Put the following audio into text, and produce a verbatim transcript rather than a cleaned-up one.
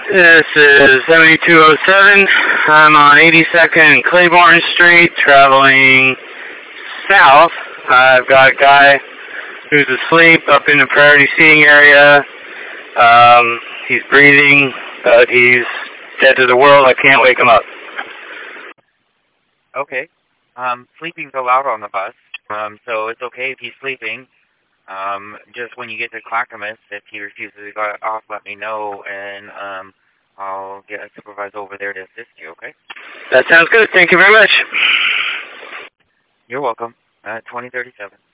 This is seventy-two oh seven. I'm on eighty-second Claiborne Street, traveling south. I've got a guy who's asleep up in the priority seating area. Um, he's breathing, but he's dead to the world. I can't wake him up. Okay. Um, sleeping's allowed on the bus, um, so it's okay if he's sleeping. Um, just when you get to Clackamas, if he refuses to go off, let me know, and um, I'll get a supervisor over there to assist you, okay? That sounds good. Thank you very much. You're welcome. Uh, twenty thirty-seven.